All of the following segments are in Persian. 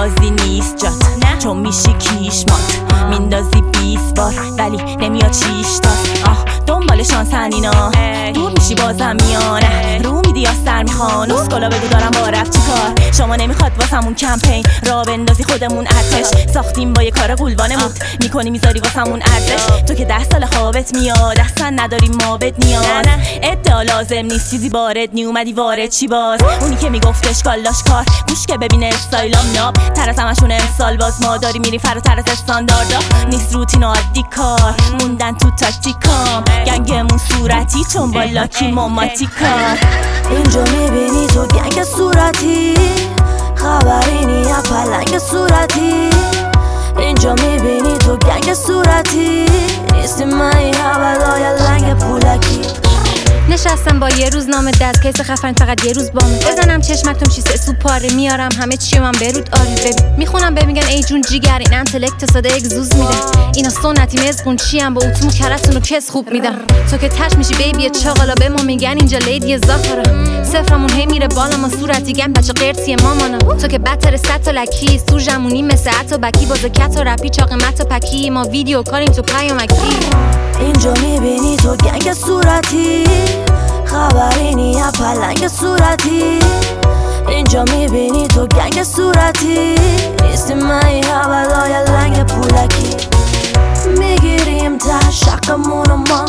بازی نیست جات، چون میشی کیش مات میندازی 20 بار ولی نمیاد چیش تاست. دنبال شانسن اینا دور میشی بازم میانه رو میدی یا سر میخوان اسکولا بگو دارم با رفت چی کار. شما نمیخواد واسمون کمپین را بندازی خودمون ارتش ساختیم با یه کار قولوانه موت میکنی میذاری واسمون ارزش. تو که 10 سال خوابت میاد اصلا نداری ما بد نیاز ادعا لازم نیست چیزی وارد نیومدی وارد چی باز. اونی که میگفتش کالاش کار گوش که ببینه استایلام ناب تر از همشون امسال باز ما داری میری فراتر از استانداردا نیست روتین و عادی کار موندن تو تاکتیکام گنگمون صورتی چون با لاکی ماماتی کار. اینجا میبینی تو گنگ صورتی خبرینی یا پلنگ صورتی. اینجا میبینی تو گنگ صورتی نیستی من این حولای لنگ پولکی. نشستم با یه روزنامه دست کیس خفن فقط یه روز بامه بزنم چشمکتون چیز سو پاره میارم همه چی من برود آره ببین میخونم بمیگن ای جون جیگر این انتلکت ساده اگزوز میده اینا سنتی مزقون چیم با اتومو کرتون رو کس خوب میدم. تو که تش میشی بیبی چاقالا به ما میگن اینجا لیدی زاخاره صفرمون هی میره بالا ما صورتی گم بچه قرصی مامانا. تو که بدتر 100 تا لکی سور جمونی مثل عطا بکی باز کت و رپی چاق مت و پکی ما ویدیو کاریم تو پیامکی. اینجا میبینی تو گنگ صورتی خبرینی یا پلنگ صورتی. اینجا میبینی تو گنگ صورتی نیستی من این حولای لنگ پولکی. میگیریم ته شقمون و ما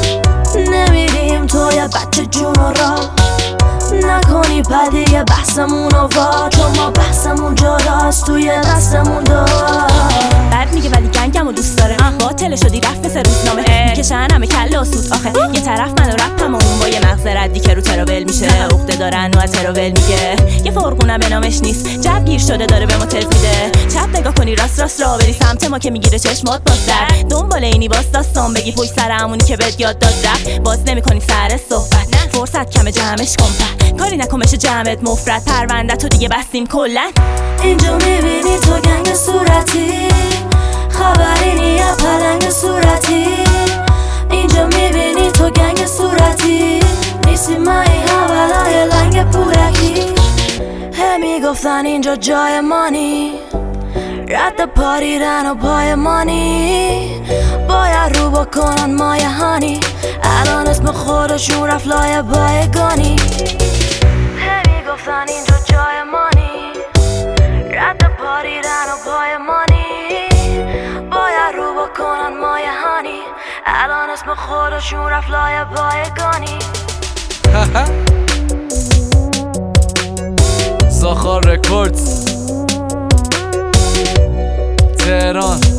نمیدیم تو یه بچه جون را نکنی پدیگه بحثمون و وا چون ما بحثمون جداست توی دستمون دار. بعد میگه ولی گنگمو دوست داره باطل شدی رفت مثل روزنامه میکشن همه کله و سود آخه یه طرف من و رپم و اون با یه مغز ردی که رو تراول میشه عقده دارن و تراول میگه یه فرقونم به نامش نیست جب گیر شده داره به ما تز میده چپ نگاه کنی راست را بری سمت ما که میگیره چشمات باز در دنبال اینی باز داستان بگی پشت سر همونی که بهت یاد داد رفت باز نمیکنی سر صحبت فرصت کمه جمعش کن کاری نکن بشه جمعت مفرد پرونده تو دیگه بستیم کلن. اینجا میبینی تو گنگ صورتی خبرینی یا پلنگ صورتی. اینجا میبینی تو گنگ صورتی نیستی من این حولای لنگ پولکی. میگفتن اینجا جای مانی رد پاریدن و پای مانی باید رو بکنن مایه هانی الان اسم خودشون رفت لای بایگانی. میگفتن اینجا جای مانی رد پاریدن و پای مانی باید رو بکنن مایه هانی الان اسم خودشون رفت لای بایگانی. زاخار رکوردز تهران.